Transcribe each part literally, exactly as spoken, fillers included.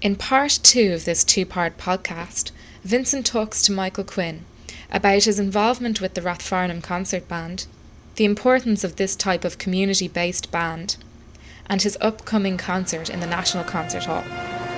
In part two of this two-part podcast, Vincent talks to Michael Quinn about his involvement with the Rathfarnham Concert Band, the importance of this type of community-based band, and his upcoming concert in the National Concert Hall.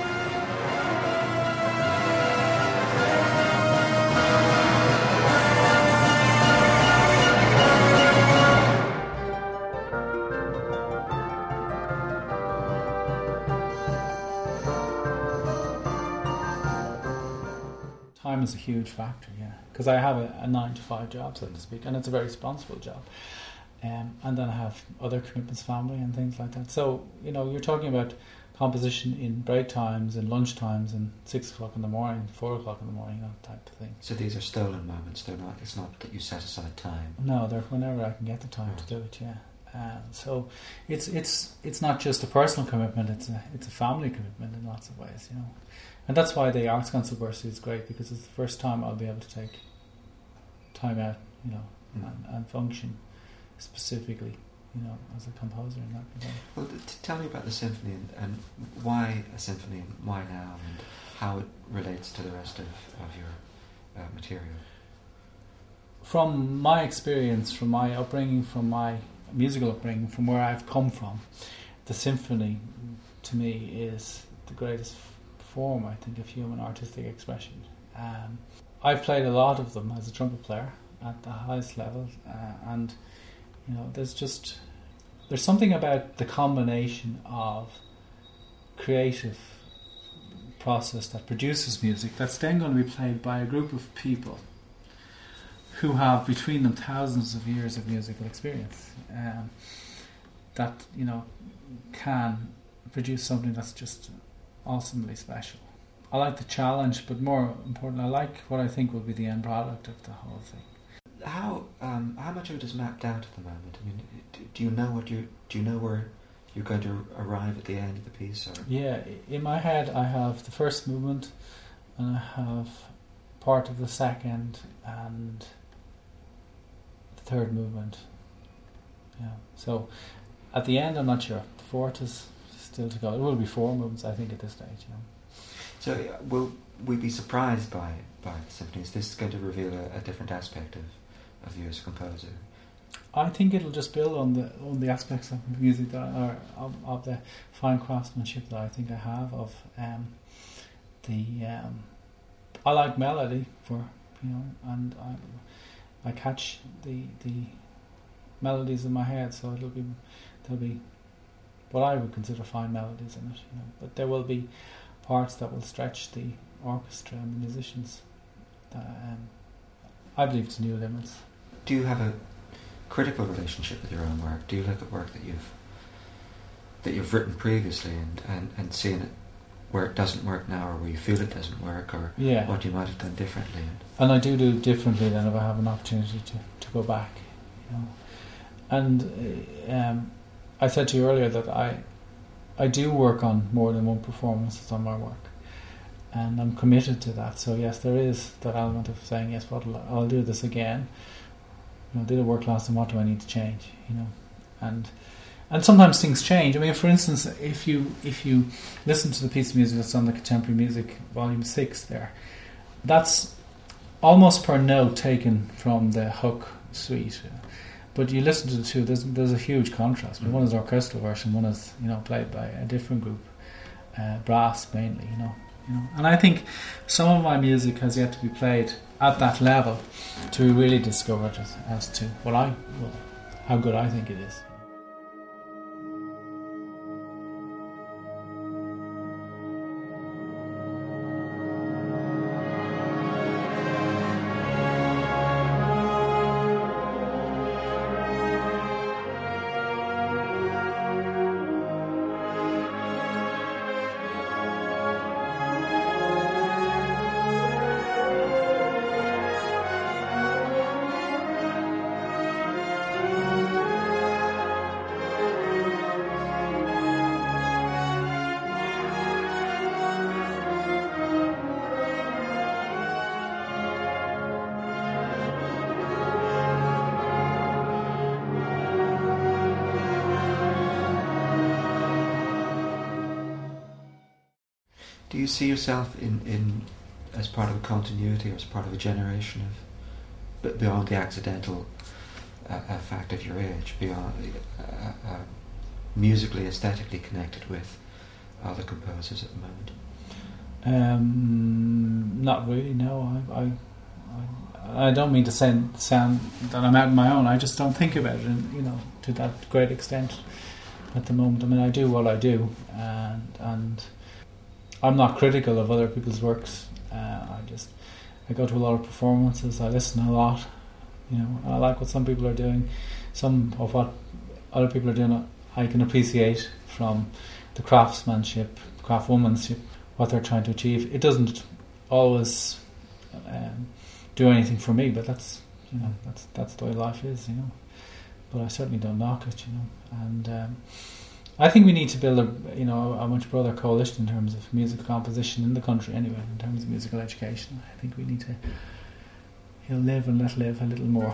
Time is a huge factor, yeah, because I have a, a nine to five job, so to speak, and it's a very responsible job. Um, and then I have other commitments, family and things like that. So, you know, you're talking about composition in break times and lunch times and six o'clock in the morning, four o'clock in the morning, that type of thing. So these are stolen moments, they're not, it's not that you set aside time? No, they're whenever I can get the time right. to do it, yeah. Um, so it's it's it's not just a personal commitment, it's a, it's a family commitment in lots of ways, you know. And that's why the Arts Council Bursary is great, because it's the first time I'll be able to take time out, you know, mm. and, and function specifically, you know, as a composer in that regard. Well, t- tell me about the symphony and, and why a symphony and why now, and how it relates to the rest of, of your uh, material. From my experience, from my upbringing, from my musical upbringing, from where I've come from, the symphony to me is the greatest form, I think, of human artistic expression. Um, I've played a lot of them as a trumpet player at the highest level, uh, and you know, there's just there's something about the combination of creative process that produces music that's then going to be played by a group of people who have between them thousands of years of musical experience, um, that, you know, can produce something that's just awesomely special. I like the challenge, but more important, I like what I think will be the end product of the whole thing. How um, how much of it is mapped out at the moment? I mean, do you know what you do? You know where you're going to arrive at the end of the piece? Or? Yeah, in my head, I have the first movement, and I have part of the second and the third movement. Yeah. So at the end, I'm not sure. The fourth is still to go. It will be four movements, I think, at this stage. You know. So, uh, will we be surprised by by the symphony? Is this going to reveal a, a different aspect of, of you as a composer? I think it'll just build on the on the aspects of music that are of, of the fine craftsmanship that I think I have. Of um, the um, I like melody for you know, and I I catch the the melodies in my head, so it'll be there'll be what I would consider fine melodies in it, you know. But there will be parts that will stretch the orchestra and the musicians. That, um, I believe to new limits. Do you have a critical relationship with your own work? Do you look at work that you've that you've written previously and, and, and seeing it where it doesn't work now, or where you feel it doesn't work, or yeah. what you might have done differently? And I do do differently than if I have an opportunity to, to go back, you know. And uh, um, I said to you earlier that I I do work on more than one performances on my work, and I'm committed to that. So yes, there is that element of saying, yes, what I'll, I'll do this again. You know, did it work last time? What do I need to change? You know, and and sometimes things change. I mean, for instance, if you if you listen to the piece of music that's on the Contemporary Music Volume Six, there, that's almost per note taken from the Hook Suite. But you listen to the two, there's there's a huge contrast. Mm-hmm. One is orchestral version, one is, you know, played by a different group, uh, brass mainly, you know, you know. And I think some of my music has yet to be played at that level to be really discovered as, as to what I, well, how good I think it is. Do you see yourself in, in as part of a continuity or as part of a generation of, but beyond the accidental uh, uh, fact of your age, beyond uh, uh, musically, aesthetically connected with other composers at the moment? Um, not really. No, I, I, I, I don't mean to sound, sound that I'm out on my own. I just don't think about it, in, you know, to that great extent at the moment. I mean, I do what I do, and and I'm not critical of other people's works. Uh, I just I go to a lot of performances. I listen a lot. You know, I like what some people are doing. Some of what other people are doing, I can appreciate from the craftsmanship, craftwomanship, what they're trying to achieve. It doesn't always um, do anything for me, but that's you know that's that's the way life is, you know. But I certainly don't knock it, you know. And um, I think we need to build a you know a much broader coalition in terms of musical composition in the country, anyway. In terms of musical education, I think we need to you know, live and let live a little more.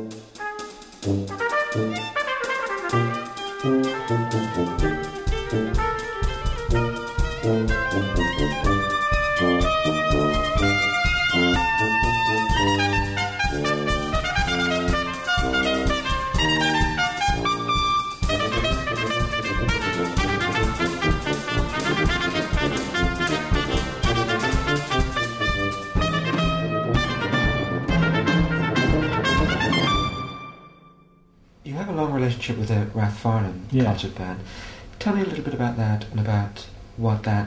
You have a long relationship with the Rathfarnham yeah. concert band. Tell me a little bit about that and about what that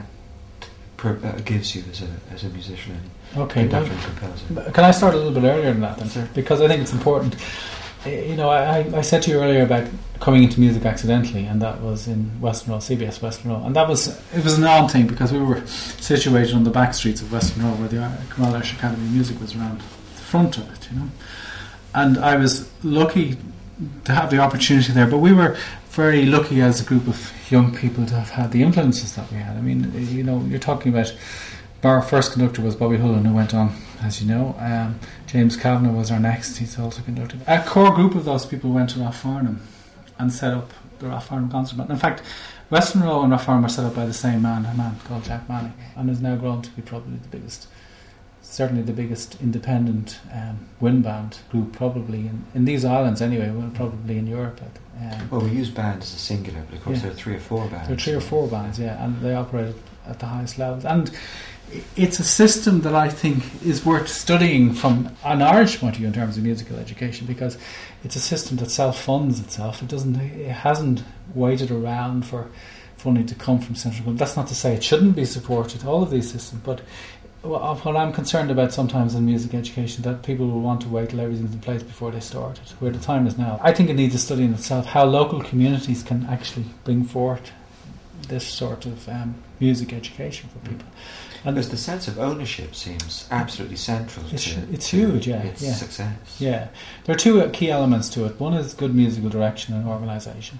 per, uh, gives you as a as a musician and okay, conductor well, and composer. Can I start a little bit earlier than that then? Sure. Because I think it's important. You know, I, I said to you earlier about coming into music accidentally, and that was in Western Row, C B S Western Row, and that was it was an odd thing because we were situated on the back streets of Western Row, where the Royal Irish Academy of Music was around the front of it, you know. And I was lucky to have the opportunity there, but we were very lucky as a group of young people to have had the influences that we had. I mean, you know, you're talking about our first conductor was Bobby Hullen, who went on, as you know. Um, James Kavanagh was our next, he's also conducted. A core group of those people went to Rathfarnham and set up the Rathfarnham Concert Band. In fact, Western Row and Rathfarnham were set up by the same man, a man called Jack Manning, and has now grown to be probably the biggest, certainly the biggest independent um, wind band group probably in, in these islands anyway, well, probably in Europe. Um, well, we use band as a singular, but of course yeah. there are three or four bands. There are three or four bands, yeah, and they operate at the highest levels. And it's a system that I think is worth studying from an Irish point of view in terms of musical education, because it's a system that self-funds itself. It doesn't, it hasn't waited around for funding to come from central government. That's not to say it shouldn't be supported, all of these systems, but what I'm concerned about sometimes in music education, that people will want to wait till everything's in place before they start it, where the time is now. I think it needs a study in itself, how local communities can actually bring forth this sort of um, music education for people. And because the sense of ownership seems absolutely central it's, to, it's to huge, yeah, its yeah. success. Yeah, there are two key elements to it. One is good musical direction and organisation,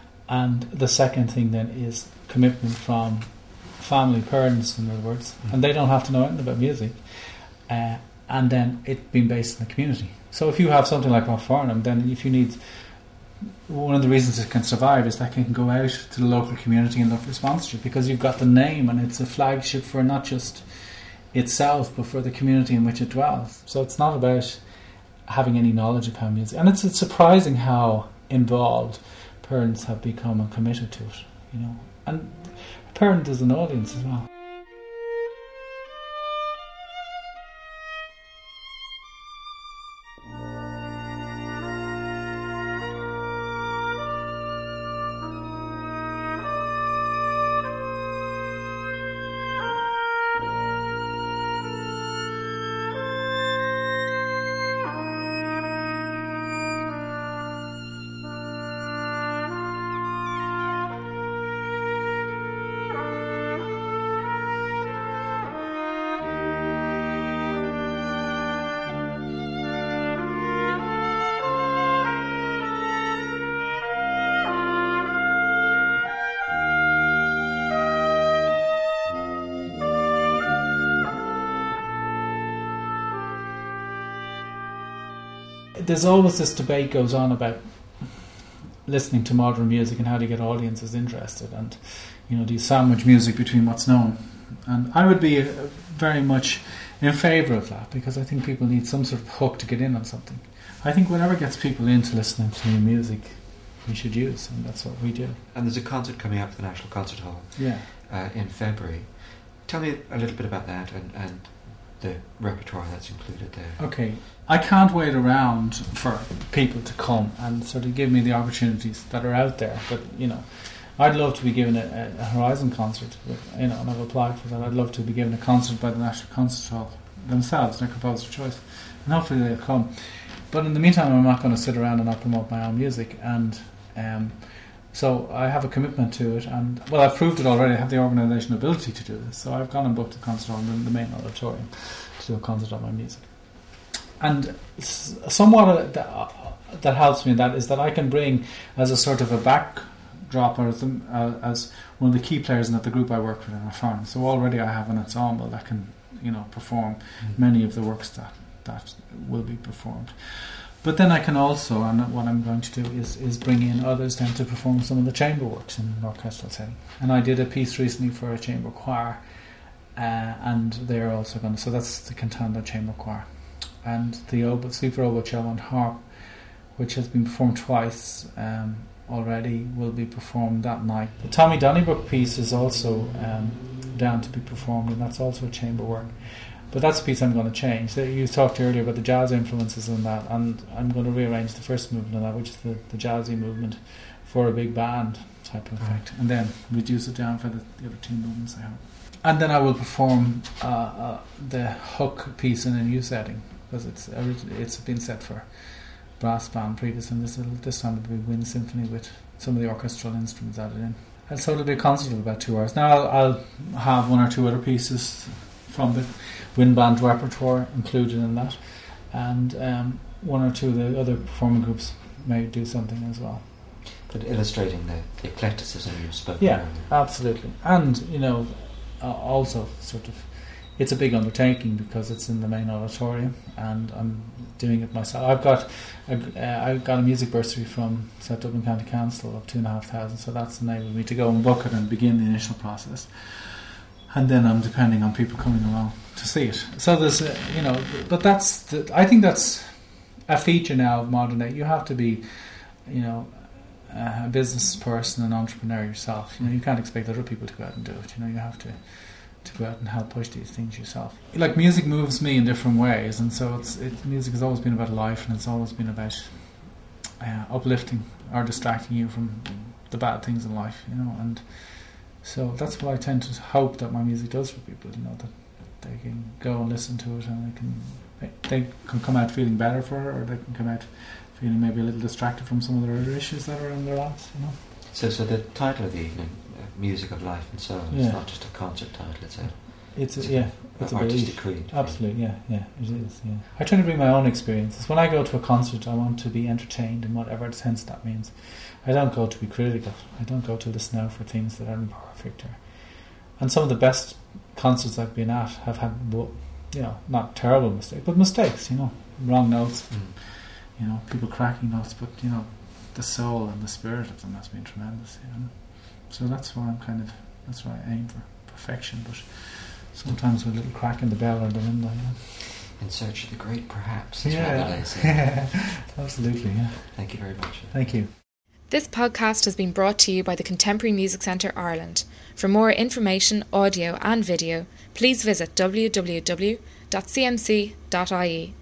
and the second thing then is commitment from family, parents, in other words, mm. and they don't have to know anything about music, uh, and then it being based in the community. So if you have something like Rathfarnham, then if you need, one of the reasons it can survive is that it can go out to the local community and look for sponsorship, because you've got the name and it's a flagship for not just itself but for the community in which it dwells. So it's not about having any knowledge of how music, and it's, it's surprising how involved parents have become and committed to it, you know, and a parent is an audience as well. There's always this debate goes on about listening to modern music and how to get audiences interested, and you know, do you sandwich music between what's known And I would be uh, very much in favour of that, because I think people need some sort of hook to get in on something. I think whatever gets people into listening to new music, we should use, and that's what we do. And there's a concert coming up at the National Concert Hall yeah. uh, in February. Tell me a little bit about that and, and the repertoire that's included there. Okay, I can't wait around for people to come and sort of give me the opportunities that are out there. But, you know, I'd love to be given a, a Horizon concert, with, you know, and I've applied for that. I'd love to be given a concert by the National Concert Hall themselves, their composer choice, and hopefully they'll come. But in the meantime, I'm not going to sit around and not promote my own music, and um, so I have a commitment to it. And well, I've proved it already. I have the organisational ability to do this, so I've gone and booked a concert hall in the main auditorium to do a concert on my music. And somewhat that, that helps me in that is that I can bring as a sort of a backdrop or as, uh, as one of the key players in the group I work with in Rathfarnham. So already I have an ensemble that can, you know, perform mm-hmm. many of the works that that will be performed. But then I can also, and what I'm going to do is, is bring in others then to perform some of the chamber works in an orchestral setting. And I did a piece recently for a chamber choir, uh, and they're also going to, so that's the Cantanda Chamber Choir. And the oboe, suite for oboe, cello and harp, which has been performed twice um, already, will be performed that night. The Tommy Donnybrook piece is also um, down to be performed, and that's also a chamber work. But that's a piece I'm going to change. So you talked earlier about the jazz influences in that, and I'm going to rearrange the first movement of that, which is the, the jazzy movement, for a big band type of effect, and then reduce it down for the, the other two movements I have. And then I will perform uh, uh, the hook piece in a new setting, because it's it's been set for brass band previous, and this this time it'll be wind symphony with some of the orchestral instruments added in. And so it'll be a concert of about two hours. Now I'll, I'll have one or two other pieces from the wind band repertoire included in that, and um, one or two of the other performing groups may do something as well. But illustrating the, the eclecticism you spoke yeah, about. Yeah, absolutely. And, you know, uh, also sort of, it's a big undertaking because it's in the main auditorium, and I'm doing it myself. I've got a, uh, I got a music bursary from South Dublin County Council of two and a half thousand, so that's enabled me to go and book it and begin the initial process. And then I'm depending on people coming along to see it. So there's, uh, you know, but that's, the, I think that's a feature now of modern day. You have to be, you know, a business person, an entrepreneur yourself. You know, you can't expect other people to go out and do it. You know, you have to, to go out and help push these things yourself. Like, music moves me in different ways, and so it's it, music has always been about life, and it's always been about uh, uplifting or distracting you from the bad things in life, you know, and so that's what I tend to hope that my music does for people, you know, that they can go and listen to it, and they can they, they can come out feeling better for it, or they can come out feeling maybe a little distracted from some of their other issues that are in their lives, you know. So, so the title of the evening, uh, Music of Life and Soul, yeah. It's not just a concert title, it's a it's a, it's yeah, a, it's a a artistic belief. creed. Absolutely, yeah, yeah, it is. Yeah, I try to bring my own experiences. When I go to a concert, I want to be entertained in whatever sense that means. I don't go to be critical. I don't go to listen out for things that aren't perfect. Or, and some of the best concerts I've been at have had, you know, not terrible mistakes, but mistakes. You know, wrong notes. Mm. You know, people cracking notes, but you know, the soul and the spirit of them has been tremendous. You know, so that's why I'm kind of that's why I aim for perfection, but sometimes with a little crack in the bell or the window. You know. In search of the great, perhaps. Yeah, yeah. Absolutely. Yeah. Thank you very much. Thank you. This podcast has been brought to you by the Contemporary Music Centre Ireland. For more information, audio and video, please visit w w w dot c m c dot i e.